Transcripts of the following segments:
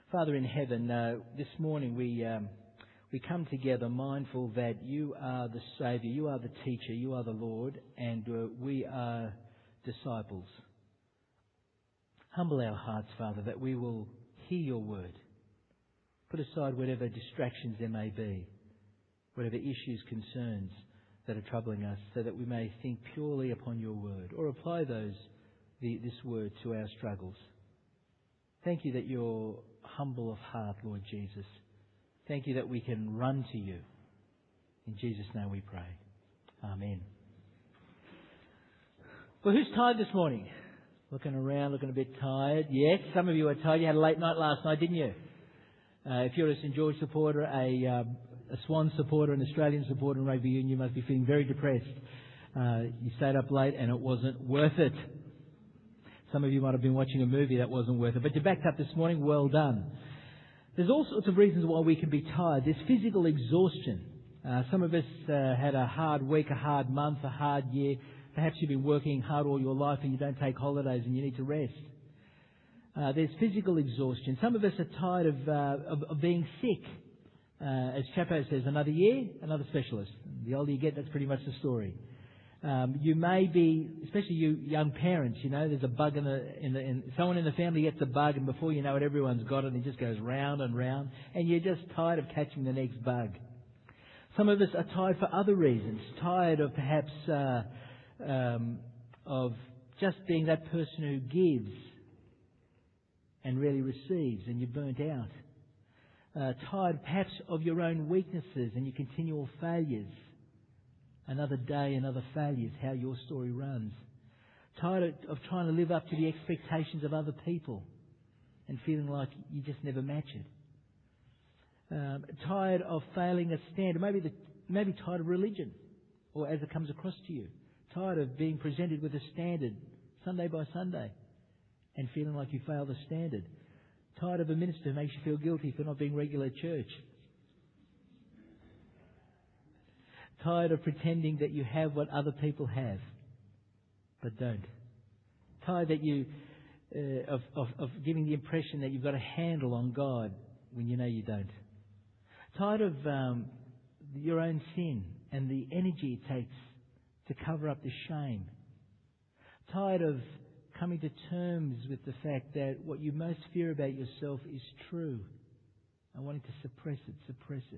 Father in heaven, this morning we come together mindful that you are the Saviour, you are the teacher, you are the Lord, and we are disciples. Humble our hearts, Father, that we will hear your word. Put aside whatever distractions there may be, whatever issues, concerns that are troubling us, so that we may think purely upon your word, or apply this word to our struggles. Thank you that you're humble of heart, Lord Jesus. Thank you that we can run to you. In Jesus' name we pray. Amen. Well, who's tired this morning? Looking around, looking a bit tired. Yes, some of you are tired. You had a late night last night, didn't you? If you're a St George supporter, a Swan supporter, an Australian supporter in rugby union, you must be feeling very depressed. You stayed up late and it wasn't worth it. Some of you might have been watching a movie that wasn't worth it, but you backed up this morning. Well done. There's all sorts of reasons why we can be tired. There's physical exhaustion. Some of us had a hard week, a hard month, a hard year. Perhaps you've been working hard all your life and you don't take holidays and you need to rest. There's physical exhaustion. Some of us are tired of being sick. As Chapo says, another year, another specialist. The older you get, that's pretty much the story. You may be, especially you young parents, there's a bug someone in the family gets a bug, and before you know it, everyone's got it, and it just goes round and round, and you're just tired of catching the next bug. Some of us are tired for other reasons, tired of perhaps of just being that person who gives and rarely receives, and you're burnt out. Tired perhaps of your own weaknesses and your continual failures. Another day, another failure is how your story runs. Tired of trying to live up to the expectations of other people and feeling like you just never match it. Tired of failing a standard. Maybe tired of religion, or as it comes across to you. Tired of being presented with a standard Sunday by Sunday and feeling like you failed the standard. Tired of a minister who makes you feel guilty for not being regular at church. Tired of pretending that you have what other people have, but don't. Tired that you of giving the impression that you've got a handle on God when you know you don't. Tired of your own sin and the energy it takes to cover up the shame. Tired of coming to terms with the fact that what you most fear about yourself is true and wanting to suppress it.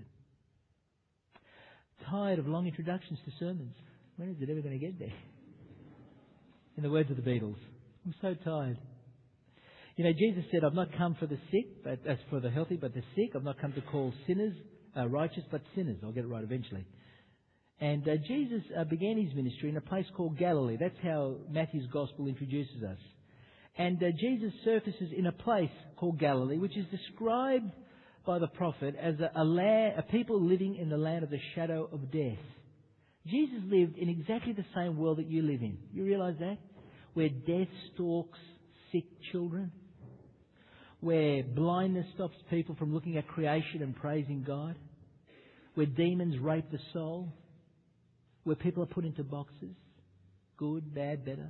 Tired of long introductions to sermons. When is it ever going to get there? In the words of the Beatles, I'm so tired. Jesus said, I've not come for the sick, but as for the healthy, but the sick. I've not come to call sinners righteous, but sinners. I'll get it right eventually. And Jesus began his ministry in a place called Galilee. That's how Matthew's Gospel introduces us. And Jesus surfaces in a place called Galilee, which is described by the prophet as a people living in the land of the shadow of death. Jesus lived in exactly the same world that you live in. You realise that? Where death stalks sick children. Where blindness stops people from looking at creation and praising God. Where demons rape the soul. Where people are put into boxes. Good, bad, better.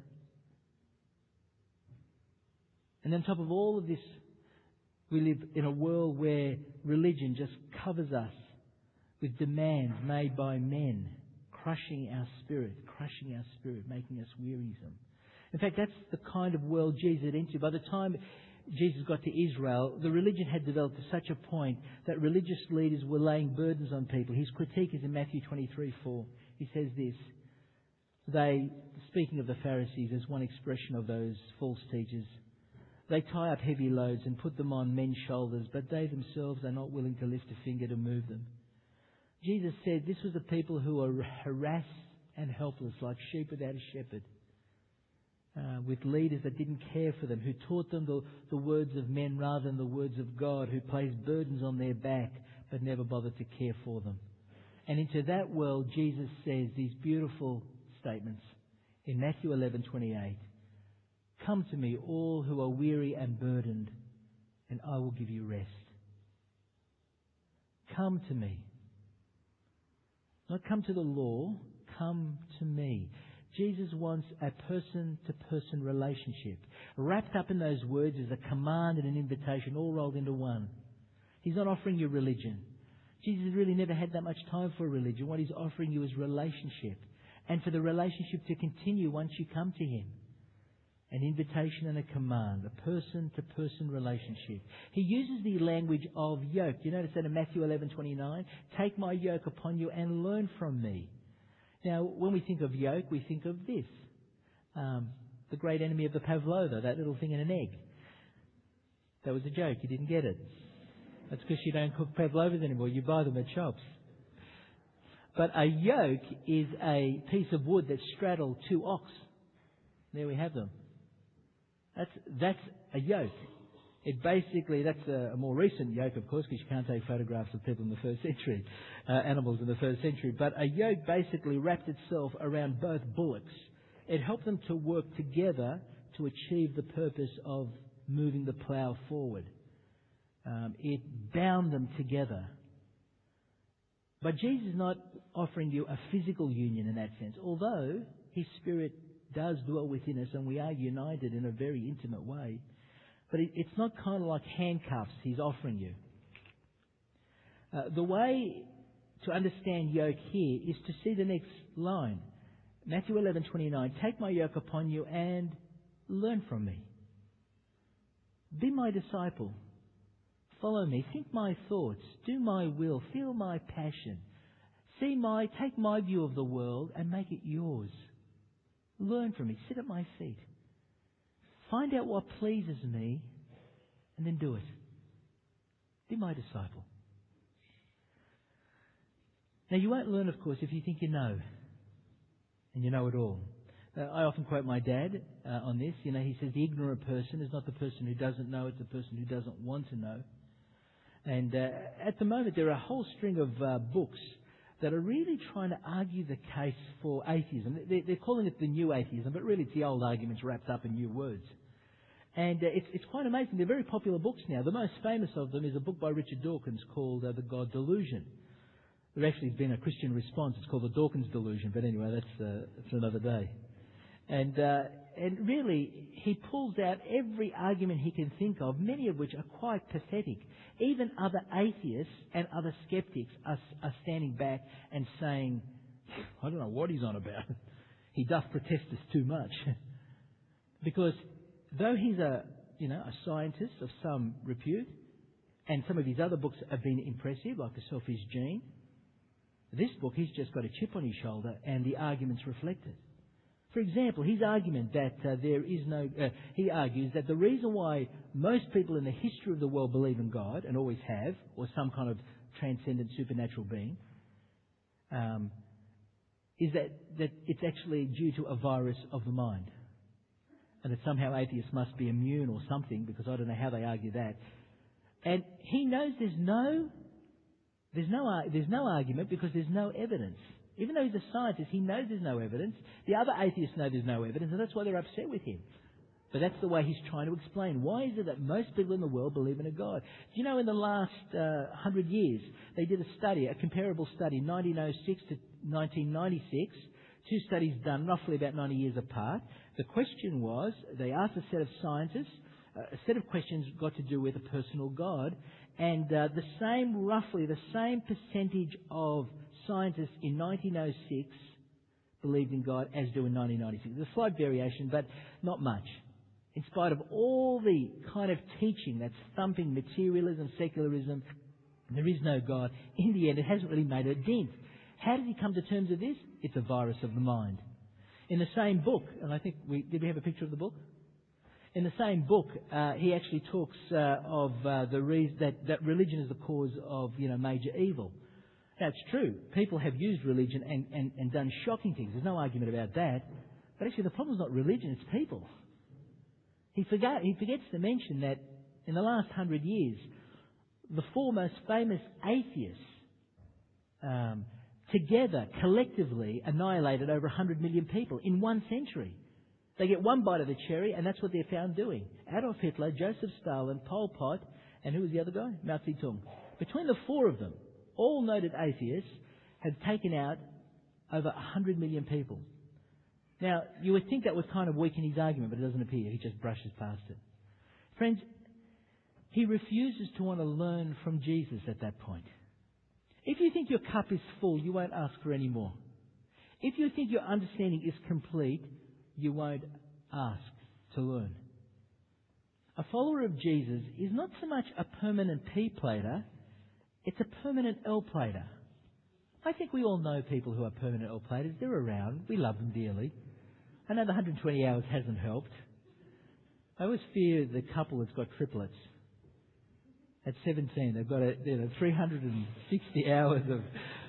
And on top of all of this, we live in a world where religion just covers us with demands made by men, crushing our spirit, making us wearisome. In fact, that's the kind of world Jesus had into. By the time Jesus got to Israel, the religion had developed to such a point that religious leaders were laying burdens on people. His critique is in Matthew 23:4. He says this, speaking of the Pharisees as one expression of those false teachers, they tie up heavy loads and put them on men's shoulders, but they themselves are not willing to lift a finger to move them. Jesus said this was a people who are harassed and helpless, like sheep without a shepherd, with leaders that didn't care for them, who taught them the words of men rather than the words of God, who placed burdens on their back but never bothered to care for them. And into that world, Jesus says these beautiful statements in Matthew 11:28. Come to me, all who are weary and burdened, and I will give you rest. Come to me. Not come to the law, come to me. Jesus wants a person-to-person relationship. Wrapped up in those words is a command and an invitation all rolled into one. He's not offering you religion. Jesus really never had that much time for religion. What He's offering you is relationship. And for the relationship to continue once you come to Him. An invitation and a command, a person-to-person relationship. He uses the language of yoke. You notice that in Matthew 11:29, take my yoke upon you and learn from me. Now, when we think of yoke, we think of this. The great enemy of the pavlova, that little thing in an egg. That was a joke. You didn't get it. That's because you don't cook pavlovas anymore. You buy them at shops. But a yoke is a piece of wood that straddles two ox. There we have them. That's a yoke. That's a more recent yoke, of course, because you can't take photographs of people in the first century, animals in the first century. But a yoke basically wrapped itself around both bullocks. It helped them to work together to achieve the purpose of moving the plough forward. It bound them together. But Jesus is not offering you a physical union in that sense, although His Spirit does dwell within us and we are united in a very intimate way. But it's not kind of like handcuffs He's offering you. The way to understand yoke here is to see the next line. Matthew 11:29, take my yoke upon you and learn from me. Be my disciple. Follow me. Think my thoughts. Do my will. Feel my passion. Take my view of the world and make it yours. Learn from me. Sit at my feet. Find out what pleases me and then do it. Be my disciple. Now, you won't learn, of course, if you think you know. And you know it all. I often quote my dad on this. He says the ignorant person is not the person who doesn't know, it's the person who doesn't want to know. And at the moment, there are a whole string of books that are really trying to argue the case for atheism. They're calling it the new atheism, but really it's the old arguments wrapped up in new words. And it's quite amazing. They're very popular books now. The most famous of them is a book by Richard Dawkins called The God Delusion. There actually has been a Christian response. It's called the Dawkins Delusion, but anyway, that's for another day. And really, he pulls out every argument he can think of, many of which are quite pathetic. Even other atheists and other skeptics are standing back and saying, I don't know what he's on about. He doth protest us too much. Because though he's a scientist of some repute, and some of his other books have been impressive, like The Selfish Gene, this book, he's just got a chip on his shoulder and the arguments reflect it. For example, his argument that he argues that the reason why most people in the history of the world believe in God, and always have, or some kind of transcendent supernatural being, is that it's actually due to a virus of the mind. And that somehow atheists must be immune or something, because I don't know how they argue that. And he knows there's no argument because there's no evidence. Even though he's a scientist, he knows there's no evidence. The other atheists know there's no evidence, and that's why they're upset with him. But that's the way he's trying to explain. Why is it that most people in the world believe in a God? Do you know in the last 100 years, they did a comparable study, 1906 to 1996, two studies done roughly about 90 years apart. The question was, they asked a set of scientists, a set of questions got to do with a personal God, and roughly the same percentage of scientists in 1906 believed in God as do in 1996. There's a slight variation, but not much. In spite of all the kind of teaching that's thumping materialism, secularism, there is no God. In the end, it hasn't really made a dent. How did he come to terms with this? It's a virus of the mind. In the same book, and I think did we have a picture of the book? In the same book, he actually talks of the reason that religion is the cause of major evil. Now, it's true. People have used religion and done shocking things. There's no argument about that. But actually, the problem is not religion, it's people. He forgets to mention that in the last 100 years, the four most famous atheists together, collectively, annihilated over 100 million people in one century. They get one bite of the cherry, and that's what they're found doing. Adolf Hitler, Joseph Stalin, Pol Pot, and who was the other guy? Mao Zedong. Between the four of them, all noted atheists, have taken out over 100 million people. Now, you would think that would kind of weaken his argument, but it doesn't appear. He just brushes past it. Friends, he refuses to want to learn from Jesus at that point. If you think your cup is full, you won't ask for any more. If you think your understanding is complete, you won't ask to learn. A follower of Jesus is not so much a permanent P plater, it's a permanent L plater. I think we all know people who are permanent L platers. They're around. We love them dearly. I know the 120 hours hasn't helped. I always fear the couple that's got triplets. At 17, they've got 360 hours of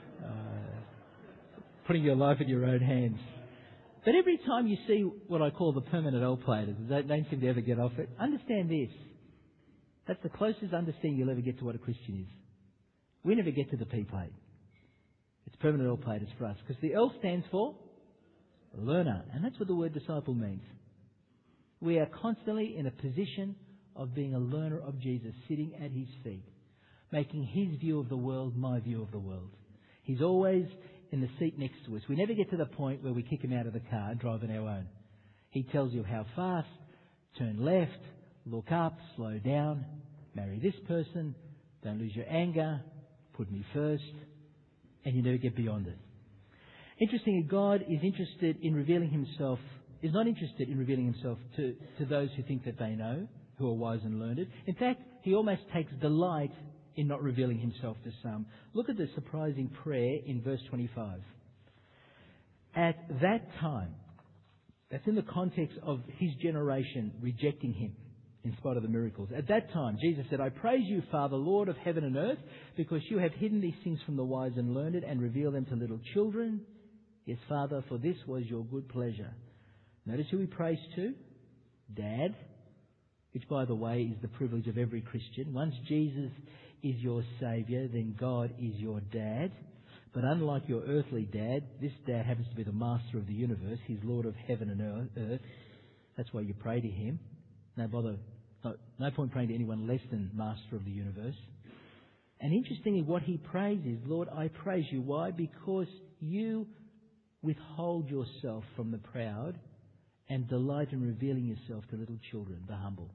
putting your life in your own hands. But every time you see what I call the permanent L platers, they don't seem to ever get off it. Understand this. That's the closest understanding you'll ever get to what a Christian is. We never get to the P plate. It's permanent L platers for us. Because the L stands for learner. And that's what the word disciple means. We are constantly in a position of being a learner of Jesus, sitting at his feet, making his view of the world my view of the world. He's always in the seat next to us. We never get to the point where we kick him out of the car and drive on our own. He tells you how fast, turn left, look up, slow down, marry this person, don't lose your anger, put me first, and you never get beyond it. Interestingly, God is interested in revealing himself, is not interested in revealing himself to those who think that they know, who are wise and learned. In fact, he almost takes delight in not revealing himself to some. Look at the surprising prayer in verse 25. At that time, that's in the context of his generation rejecting him in spite of the miracles. At that time, Jesus said, I praise you, Father, Lord of heaven and earth, because you have hidden these things from the wise and learned and revealed them to little children. Yes, Father, for this was your good pleasure. Notice who he prays to? Dad, which, by the way, is the privilege of every Christian. Once Jesus is your Saviour, then God is your dad. But unlike your earthly dad, this dad happens to be the master of the universe. He's Lord of heaven and earth. That's why you pray to him. No point praying to anyone less than master of the universe. And interestingly, what he prays is, Lord, I praise you. Why? Because you withhold yourself from the proud and delight in revealing yourself to little children, the humble.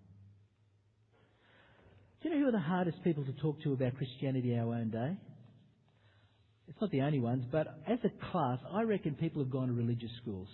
Do you know who are the hardest people to talk to about Christianity in our own day? It's not the only ones, but as a class, I reckon people have gone to religious schools.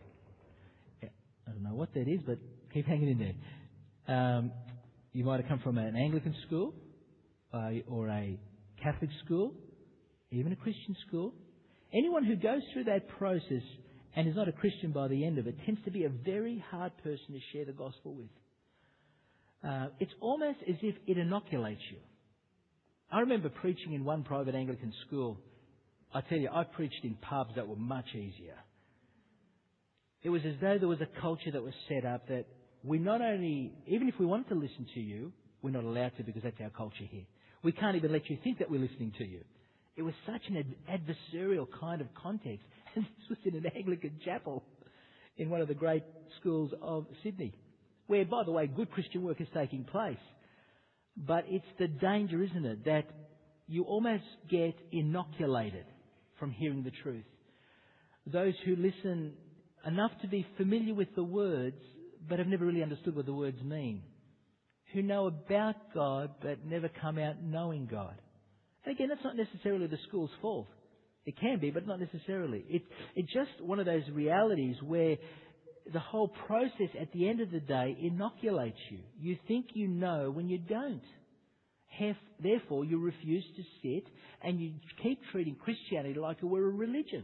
I don't know what that is, but keep hanging in there. You might have come from an Anglican school, or a Catholic school, even a Christian school. Anyone who goes through that process and is not a Christian by the end of it tends to be a very hard person to share the gospel with. It's almost as if it inoculates you. I remember preaching in one private Anglican school. I tell you, I preached in pubs that were much easier. It was as though there was a culture that was set up that we not only, even if we wanted to listen to you, we're not allowed to because that's our culture here. We can't even let you think that we're listening to you. It was such an adversarial kind of context. And this was in an Anglican chapel in one of the great schools of Sydney, where, by the way, good Christian work is taking place. But it's the danger, isn't it, that you almost get inoculated from hearing the truth. Those who listen enough to be familiar with the words, but have never really understood what the words mean. Who know about God, but never come out knowing God. And again, that's not necessarily the school's fault. It can be, but not necessarily. It's just one of those realities where the whole process at the end of the day inoculates you. You think you know when you don't. Therefore, you refuse to sit and you keep treating Christianity like it were a religion.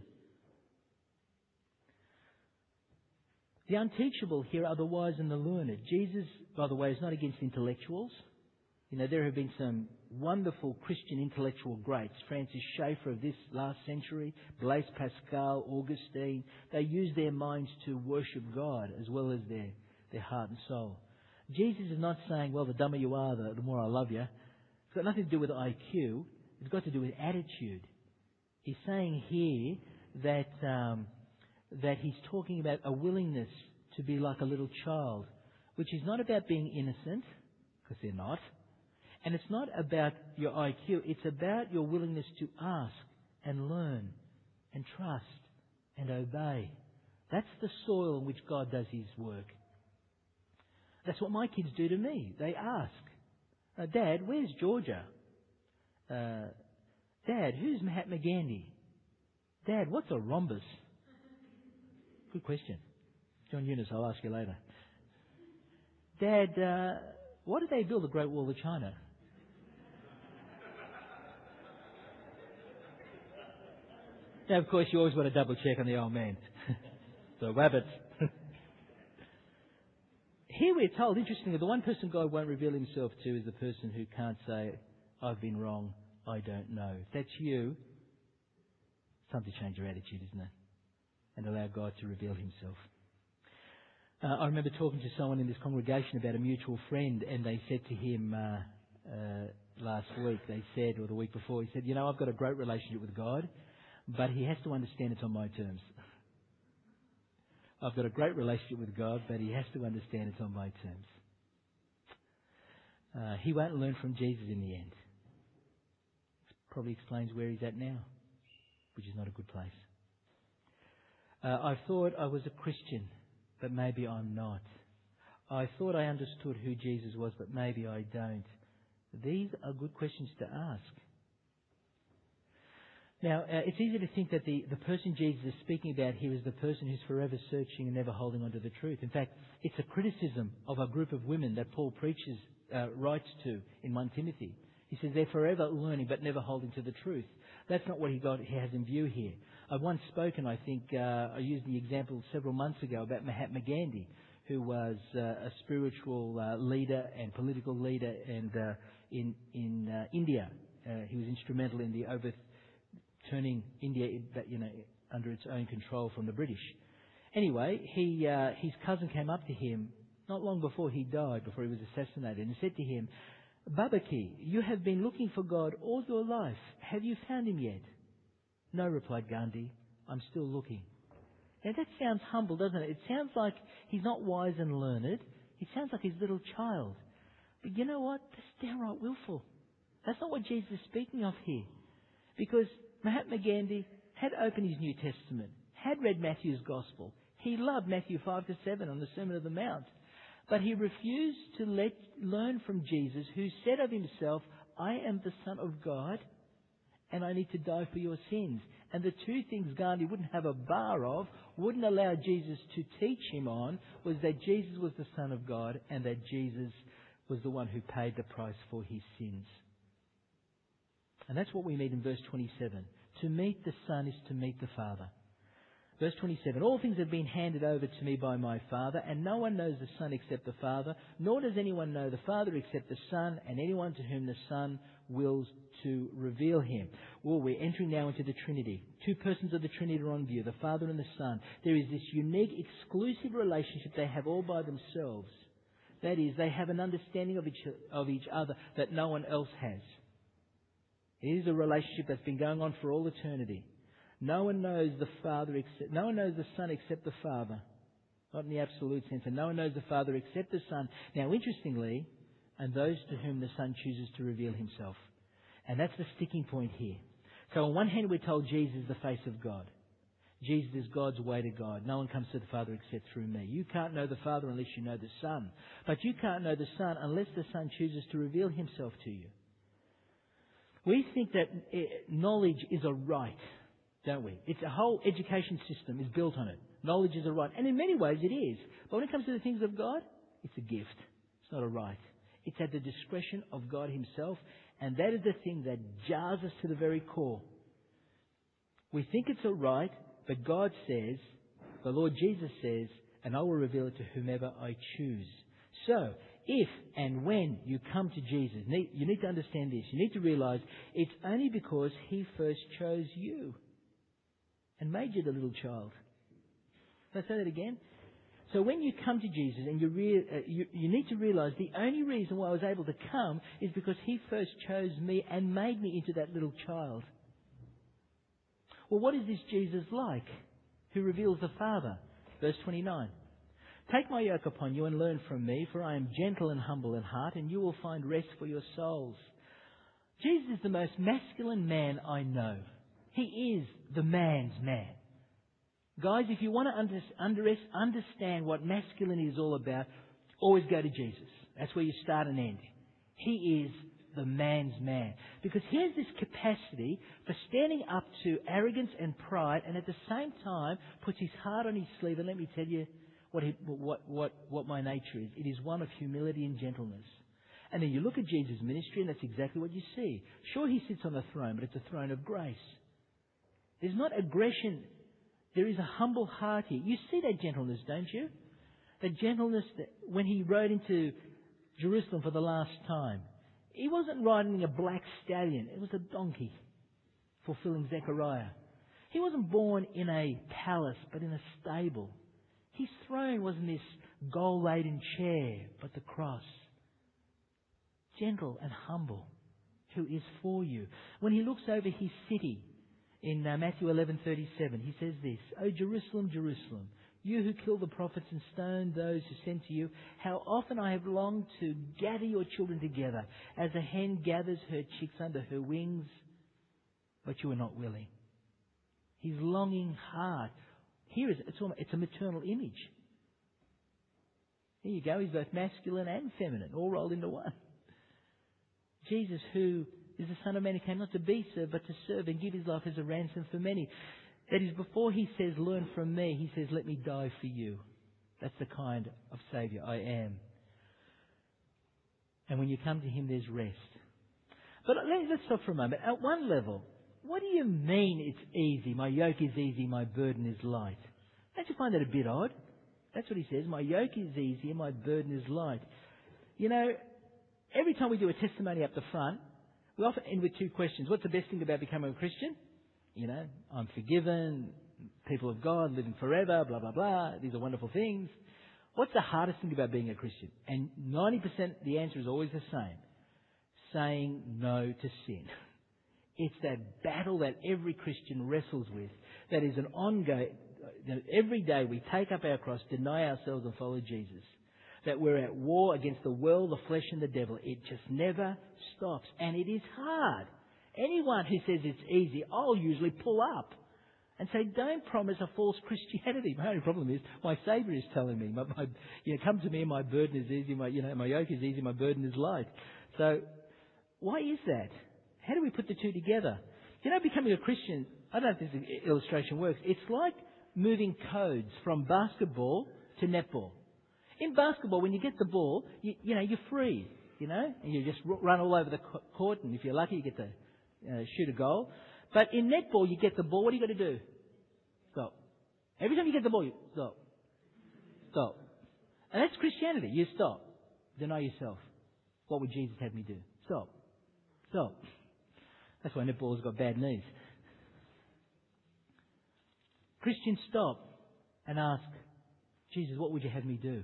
The unteachable here are the wise and the learned. Jesus, by the way, is not against intellectuals. You know, there have been some wonderful Christian intellectual greats. Francis Schaeffer of this last century, Blaise Pascal, Augustine. They used their minds to worship God as well as their heart and soul. Jesus is not saying, well, the dumber you are, the more I love you. It's got nothing to do with IQ. It's got to do with attitude. He's saying here that he's talking about a willingness to be like a little child, which is not about being innocent, because they're not. And it's not about your IQ. It's about your willingness to ask and learn and trust and obey. That's the soil in which God does His work. That's what my kids do to me. They ask, Dad, where's Georgia? Dad, who's Mahatma Gandhi? Dad, what's a rhombus? Good question. John Eunice, I'll ask you later. Dad, why did they build the Great Wall of China? Now, of course, you always want to double check on the old man. So, rabbits. Here we're told, interestingly, the one person God won't reveal Himself to is the person who can't say, I've been wrong, I don't know. If that's you, it's time to change your attitude, isn't it? And allow God to reveal Himself. I remember talking to someone in this congregation about a mutual friend, and they said to him last week, or the week before, he said, I've got a great relationship with God, but He has to understand it's on my terms. I've got a great relationship with God, but He has to understand it's on my terms. He won't learn from Jesus in the end. Probably explains where He's at now, which is not a good place. I thought I was a Christian, but maybe I'm not. I thought I understood who Jesus was, but maybe I don't. These are good questions to ask. Now, it's easy to think that the person Jesus is speaking about here is the person who's forever searching and never holding on to the truth. In fact, it's a criticism of a group of women that Paul writes to in 1 Timothy. He says they're forever learning but never holding to the truth. That's not what he has in view here. I've once spoken, I think, I used the example several months ago about Mahatma Gandhi, who was a spiritual leader and political leader in India. He was instrumental in the turning India, under its own control from the British. Anyway, his cousin came up to him not long before he died, before he was assassinated, and said to him, Babaki, you have been looking for God all your life. Have you found Him yet? No, replied Gandhi. I'm still looking. Now that sounds humble, doesn't it? It sounds like he's not wise and learned. It sounds like his little child. But you know what? That's downright willful. That's not what Jesus is speaking of here. Because Mahatma Gandhi had opened his New Testament, had read Matthew's Gospel. He loved Matthew 5-7 on the Sermon on the Mount. But he refused to learn from Jesus, who said of Himself, I am the Son of God, and I need to die for your sins. And the two things Gandhi wouldn't have a bar of, wouldn't allow Jesus to teach him on, was that Jesus was the Son of God and that Jesus was the one who paid the price for his sins. And that's what we meet in verse 27. To meet the Son is to meet the Father. Verse 27, all things have been handed over to me by my Father, and no one knows the Son except the Father, nor does anyone know the Father except the Son, and anyone to whom the Son wills to reveal Him. Well, we're entering now into the Trinity. Two persons of the Trinity are on view, the Father and the Son. There is this unique, exclusive relationship they have all by themselves. That is, they have an understanding of each other that no one else has. It is a relationship that's been going on for all eternity. No one knows the Son except the Father. Not in the absolute sense. And no one knows the Father except the Son. Now, interestingly, and those to whom the Son chooses to reveal Himself. And that's the sticking point here. So on one hand, we're told Jesus is the face of God. Jesus is God's way to God. No one comes to the Father except through me. You can't know the Father unless you know the Son. But you can't know the Son unless the Son chooses to reveal Himself to you. We think that knowledge is a right, don't we? It's a whole education system is built on it. Knowledge is a right. And in many ways it is. But when it comes to the things of God, it's a gift. It's not a right. It's at the discretion of God Himself. And that is the thing that jars us to the very core. We think it's a right, but God says, the Lord Jesus says, and I will reveal it to whomever I choose. So, if and when you come to Jesus, you need to understand this. You need to realize it's only because He first chose you and made you the little child. Can I say that again? So when you come to Jesus and you need to realize the only reason why I was able to come is because He first chose me and made me into that little child. Well, what is this Jesus like who reveals the Father? Verse 29. Take my yoke upon you and learn from me, for I am gentle and humble in heart, and you will find rest for your souls. Jesus is the most masculine man I know. He is the man's man. Guys, if you want to understand what masculinity is all about, always go to Jesus. That's where you start and end. He is the man's man. Because he has this capacity for standing up to arrogance and pride, and at the same time puts his heart on his sleeve. And let me tell you what my nature is. It is one of humility and gentleness. And then you look at Jesus' ministry, and that's exactly what you see. Sure, he sits on a throne, but it's a throne of grace. There's not aggression. There is a humble heart here. You see that gentleness, don't you? The gentleness that when he rode into Jerusalem for the last time, he wasn't riding a black stallion. It was a donkey, fulfilling Zechariah. He wasn't born in a palace, but in a stable. His throne wasn't this gold-laden chair, but the cross. Gentle and humble, who is for you. When he looks over his city in Matthew 11:37, he says this, "O Jerusalem, Jerusalem, you who kill the prophets and stone those who sent to you, how often I have longed to gather your children together, as a hen gathers her chicks under her wings, but you are not willing." His longing heart. Here it's a maternal image. There you go. He's both masculine and feminine, all rolled into one. Jesus, who is the Son of Man, who came not to be served, but to serve and give his life as a ransom for many. That is, before he says, "Learn from me," he says, "Let me die for you." That's the kind of Saviour I am. And when you come to him, there's rest. But let's stop for a moment. At one level, what do you mean it's easy? My yoke is easy, my burden is light. Don't you find that a bit odd? That's what he says. My yoke is easy and my burden is light. You know, every time we do a testimony up the front, we often end with two questions. What's the best thing about becoming a Christian? You know, I'm forgiven, people of God, living forever, blah, blah, blah. These are wonderful things. What's the hardest thing about being a Christian? And 90% the answer is always the same. Saying no to sin. It's that battle that every Christian wrestles with. That is an ongoing. Every day we take up our cross, deny ourselves and follow Jesus. That we're at war against the world, the flesh and the devil. It just never stops. And it is hard. Anyone who says it's easy, I'll usually pull up and say, don't promise a false Christianity. My only problem is my Saviour is telling me, come to me and my burden is easy, my yoke is easy, my burden is light. So why is that? How do we put the two together? Becoming a Christian, I don't know if this illustration works. It's like moving codes from basketball to netball. In basketball, when you get the ball, you're free, and you just run all over the court, and if you're lucky, you get to shoot a goal. But in netball, you get the ball, what do you got to do? Stop. Every time you get the ball, you stop. Stop. And that's Christianity. You stop. Deny yourself. What would Jesus have me do? Stop. Stop. That's why netball's got bad knees. Christians stop and ask, Jesus, what would you have me do?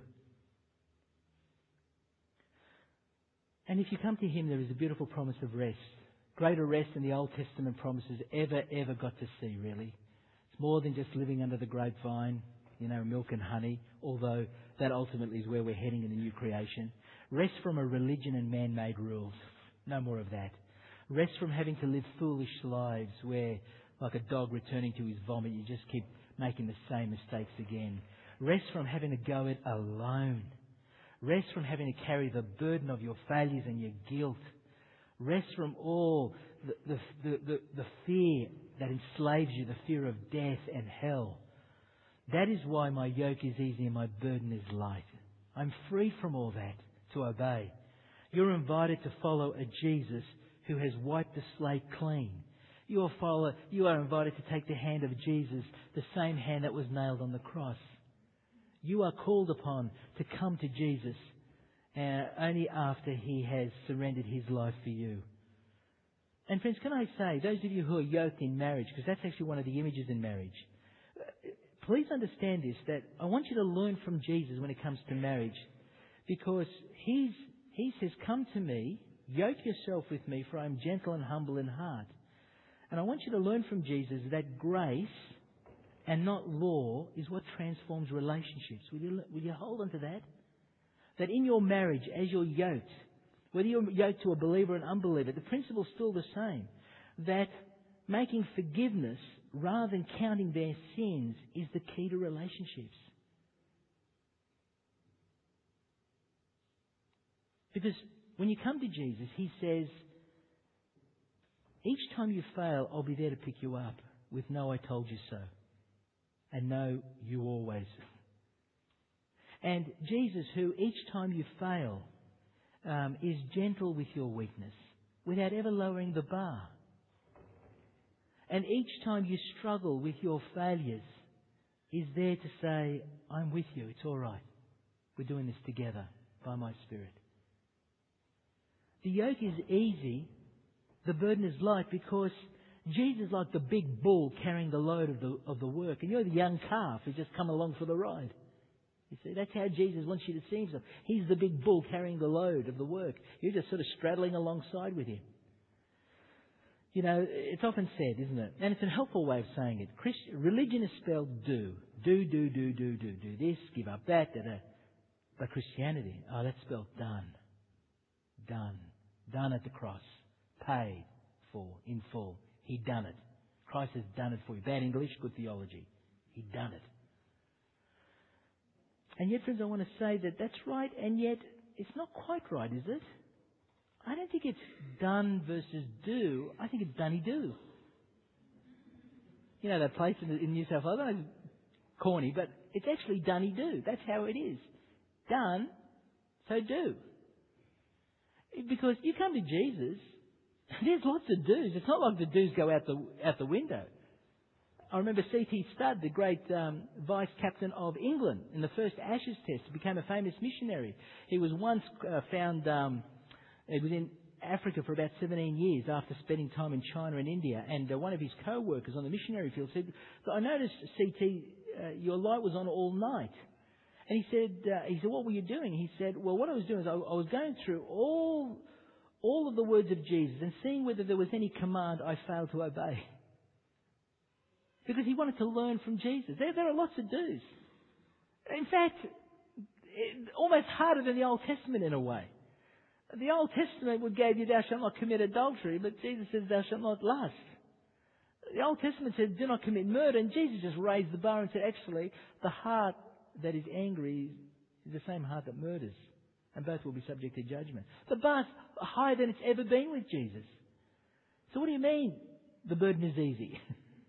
And if you come to him, there is a beautiful promise of rest. Greater rest than the Old Testament promises ever got to see, really. It's more than just living under the grapevine, milk and honey, although that ultimately is where we're heading in the new creation. Rest from a religion and man-made rules. No more of that. Rest from having to live foolish lives where, like a dog returning to his vomit, you just keep making the same mistakes again. Rest from having to go it alone. Rest from having to carry the burden of your failures and your guilt. Rest from all the fear that enslaves you, the fear of death and hell. That is why my yoke is easy and my burden is light. I'm free from all that to obey. You're invited to follow a Jesus who has wiped the slate clean. You are invited to take the hand of Jesus, the same hand that was nailed on the cross. You are called upon to come to Jesus only after he has surrendered his life for you. And friends, can I say, those of you who are yoked in marriage, because that's actually one of the images in marriage, please understand this, that I want you to learn from Jesus when it comes to marriage, because he says, come to me, yoke yourself with me, for I am gentle and humble in heart. And I want you to learn from Jesus that grace and not law is what transforms relationships. Will you hold on to that? That in your marriage, as you're yoked, whether you're yoked to a believer or an unbeliever, the principle's still the same. That making forgiveness rather than counting their sins, is the key to relationships. Because when you come to Jesus, He says, each time you fail, I'll be there to pick you up with "No, I told you so." And "No, you always." And Jesus, who each time you fail, is gentle with your weakness without ever lowering the bar. And each time you struggle with your failures, is there to say, "I'm with you, it's all right. We're doing this together by my Spirit." The yoke is easy, the burden is light, because Jesus is like the big bull carrying the load of the work, and you're the young calf who's just come along for the ride. You see, that's how Jesus wants you to see Himself. He's the big bull carrying the load of the work. You're just sort of straddling alongside with Him. You know, it's often said, isn't it? And it's a helpful way of saying it. Religion is spelled do. Do this, give up that, da. But Christianity, that's spelled done. Done. Done at the cross. Paid for, in full. He done it. Christ has done it for you. Bad English, good theology. He done it. And yet, friends, I want to say that that's right, and yet it's not quite right, is it? I don't think it's done versus do. I think it's dunny-do. You know that place in New South Wales? I know it's corny, but it's actually dunny-do. That's how it is. Done, so do. Because you come to Jesus, there's lots of do's. It's not like the do's go out the window. I remember C.T. Studd, the great vice captain of England in the first Ashes Test. He became a famous missionary. He was once found... He was in Africa for about 17 years after spending time in China and India. And one of his co-workers on the missionary field said, "I noticed, C.T., your light was on all night." And he said, "What were you doing?" He said, "Well, what I was doing is I was going through all of the words of Jesus and seeing whether there was any command I failed to obey." Because he wanted to learn from Jesus. There are lots of do's. In fact, almost harder than the Old Testament in a way. The Old Testament would give you "thou shalt not commit adultery," but Jesus says "thou shalt not lust." The Old Testament says "do not commit murder," and Jesus just raised the bar and said, actually, the heart that is angry is the same heart that murders, and both will be subject to judgment. The bar's higher than it's ever been with Jesus. So what do you mean the burden is easy?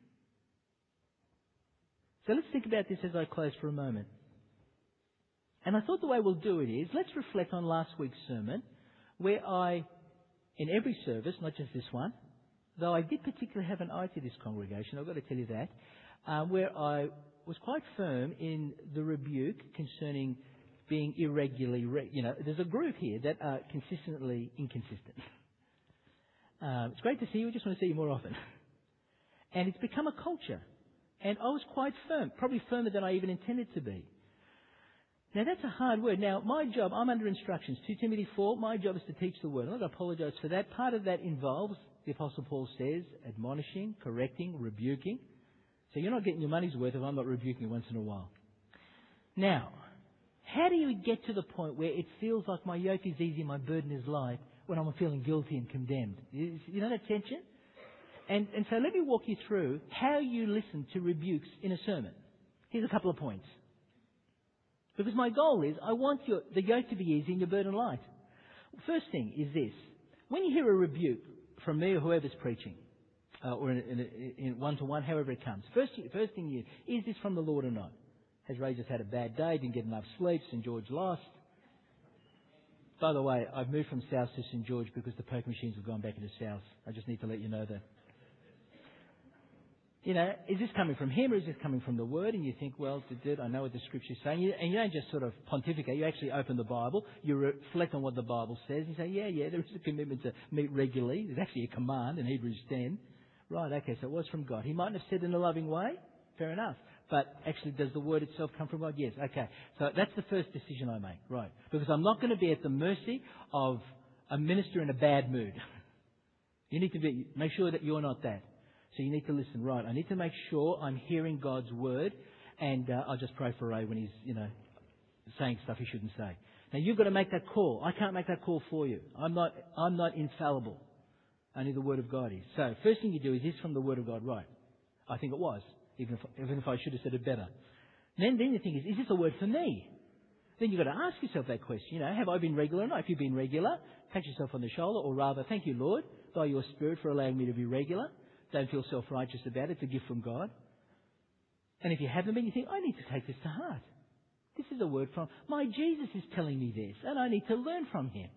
So let's think about this as I close for a moment. And I thought the way we'll do it is, let's reflect on last week's sermon, where in every service, not just this one, though I did particularly have an eye to this congregation, I've got to tell you that, where I was quite firm in the rebuke concerning being irregularly, there's a group here that are consistently inconsistent. It's great to see you, I just want to see you more often. And it's become a culture. And I was quite firm, probably firmer than I even intended to be. Now that's a hard word. Now my job, I'm under instructions. 2 Timothy 4, my job is to teach the word. I'm not going to apologise for that. Part of that involves, the Apostle Paul says, admonishing, correcting, rebuking. So you're not getting your money's worth if I'm not rebuking you once in a while. Now, how do you get to the point where it feels like my yoke is easy, my burden is light, when I'm feeling guilty and condemned? You know that tension? And so let me walk you through how you listen to rebukes in a sermon. Here's a couple of points. Because my goal is, I want the yoke to be easy and your burden light. First thing is this. When you hear a rebuke from me or whoever's preaching, or in one-to-one, however it comes, first thing is this from the Lord or not? Has Ray just had a bad day, didn't get enough sleep, St. George lost? By the way, I've moved from South to St. George because the poker machines have gone back into South. I just need to let you know that. Is this coming from him or is this coming from the Word? And you think, well, I know what the Scripture's saying. And you don't just sort of pontificate. You actually open the Bible. You reflect on what the Bible says. You say, yeah, there is a commitment to meet regularly. There's actually a command in Hebrews 10. Right, okay, so it was from God. He mightn't have said it in a loving way. Fair enough. But actually, does the Word itself come from God? Yes, okay. So that's the first decision I make. Right. Because I'm not going to be at the mercy of a minister in a bad mood. You need to make sure that you're not that. So you need to listen, right, I need to make sure I'm hearing God's word, and I'll just pray for Ray when he's, saying stuff he shouldn't say. Now you've got to make that call. I can't make that call for you. I'm not infallible. Only the Word of God is. So first thing you do is this from the Word of God, right. I think it was, even if I should have said it better. And then you think, is this a word for me? Then you've got to ask yourself that question. You know, have I been regular or not? If you've been regular, pat yourself on the shoulder, or rather, thank you, Lord, by your Spirit for allowing me to be regular. Don't feel self-righteous about it. It's a gift from God. And if you haven't been, you think, I need to take this to heart. This is a word from my Jesus is telling me this, and I need to learn from him.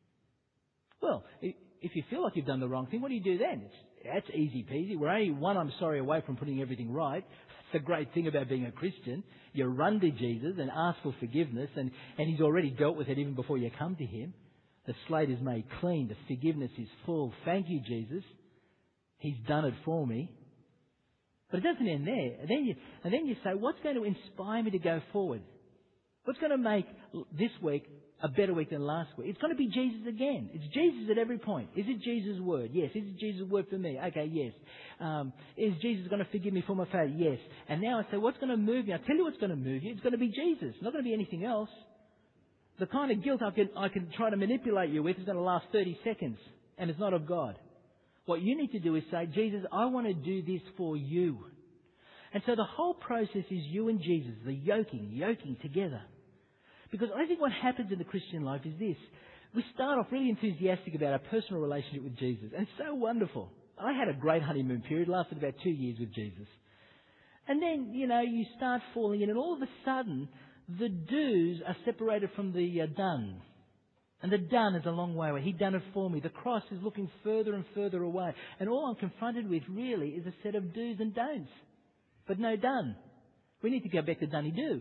Well, if you feel like you've done the wrong thing, what do you do then? That's easy peasy. We're only one I'm sorry away from putting everything right. That's the great thing about being a Christian. You run to Jesus and ask for forgiveness, and he's already dealt with it even before you come to him. The slate is made clean. The forgiveness is full. Thank you, Jesus. He's done it for me. But it doesn't end there. And then you say, what's going to inspire me to go forward? What's going to make this week a better week than last week? It's going to be Jesus again. It's Jesus at every point. Is it Jesus' word? Yes. Is it Jesus' word for me? Okay, yes. Is Jesus going to forgive me for my failure? Yes. And now I say, what's going to move me? I'll tell you what's going to move you. It's going to be Jesus. It's not going to be anything else. The kind of guilt I can try to manipulate you with is going to last 30 seconds, and it's not of God. What you need to do is say, Jesus, I want to do this for you. And so the whole process is you and Jesus, the yoking together. Because I think what happens in the Christian life is this. We start off really enthusiastic about our personal relationship with Jesus. And it's so wonderful. I had a great honeymoon period, lasted about 2 years with Jesus. And then, you start falling in, and all of a sudden, the do's are separated from the done. And the done is a long way away. He'd done it for me. The cross is looking further and further away. And all I'm confronted with really is a set of do's and don'ts. But no done. We need to go back to doney-do.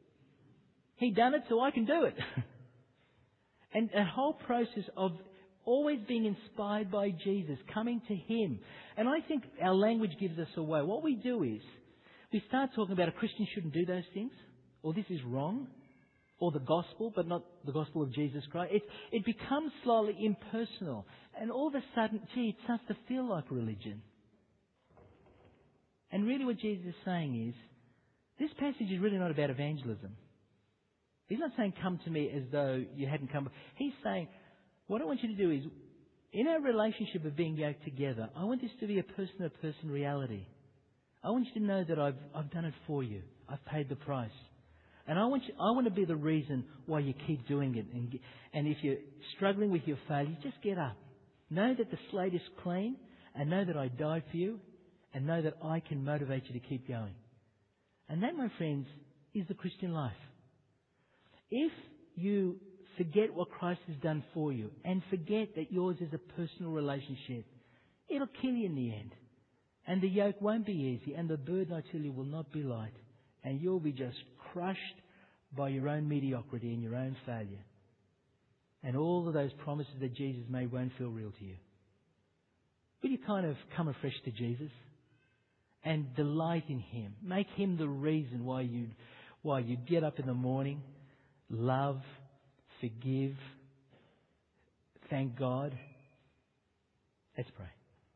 He done it so I can do it. And a whole process of always being inspired by Jesus, coming to him. And I think our language gives us away. What we do is, we start talking about a Christian shouldn't do those things, or this is wrong, or the gospel, but not the gospel of Jesus Christ. It becomes slowly impersonal. And all of a sudden, it starts to feel like religion. And really what Jesus is saying is, this passage is really not about evangelism. He's not saying, come to me as though you hadn't come. He's saying, what I want you to do is, in our relationship of being yoked together, I want this to be a person-to-person reality. I want you to know that I've done it for you. I've paid the price. And I want to be the reason why you keep doing it. And if you're struggling with your failure, just get up. Know that the slate is clean, and know that I died for you, and know that I can motivate you to keep going. And that, my friends, is the Christian life. If you forget what Christ has done for you and forget that yours is a personal relationship, it'll kill you in the end. And the yoke won't be easy, and the burden, I tell you, will not be light. And you'll be just crushed by your own mediocrity and your own failure. And all of those promises that Jesus made won't feel real to you. Will you kind of come afresh to Jesus and delight in him? Make him the reason why you get up in the morning, love, forgive, thank God. Let's pray.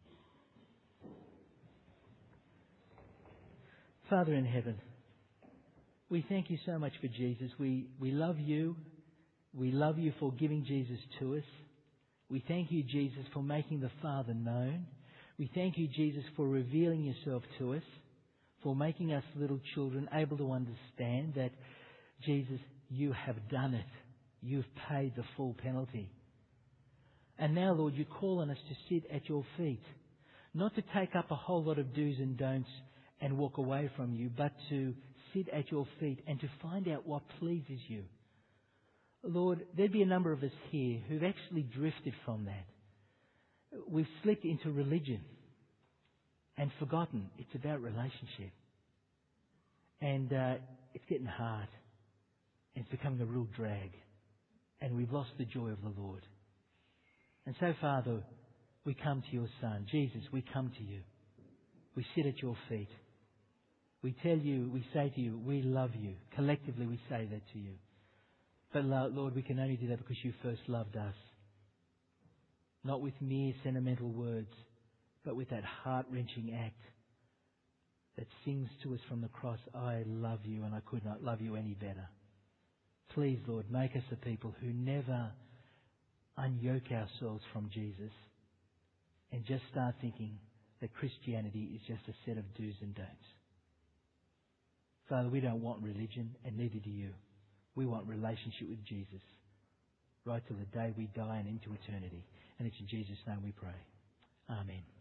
Father in heaven, we thank you so much for Jesus. We love you. We love you for giving Jesus to us. We thank you, Jesus, for making the Father known. We thank you, Jesus, for revealing yourself to us, for making us little children able to understand that, Jesus, you have done it. You've paid the full penalty. And now, Lord, you call on us to sit at your feet, not to take up a whole lot of do's and don'ts and walk away from you, but to sit at your feet and to find out what pleases you. Lord, there'd be a number of us here who've actually drifted from that. We've slipped into religion and forgotten it's about relationship. And it's getting hard. And it's becoming a real drag. And we've lost the joy of the Lord. And so, Father, we come to your Son. Jesus, we come to you. We sit at your feet. We tell you, we say to you, we love you. Collectively, we say that to you. But Lord, we can only do that because you first loved us. Not with mere sentimental words, but with that heart-wrenching act that sings to us from the cross, I love you and I could not love you any better. Please, Lord, make us a people who never unyoke ourselves from Jesus and just start thinking, that Christianity is just a set of do's and don'ts. Father, we don't want religion, and neither do you. We want relationship with Jesus right till the day we die and into eternity. And it's in Jesus' name we pray. Amen.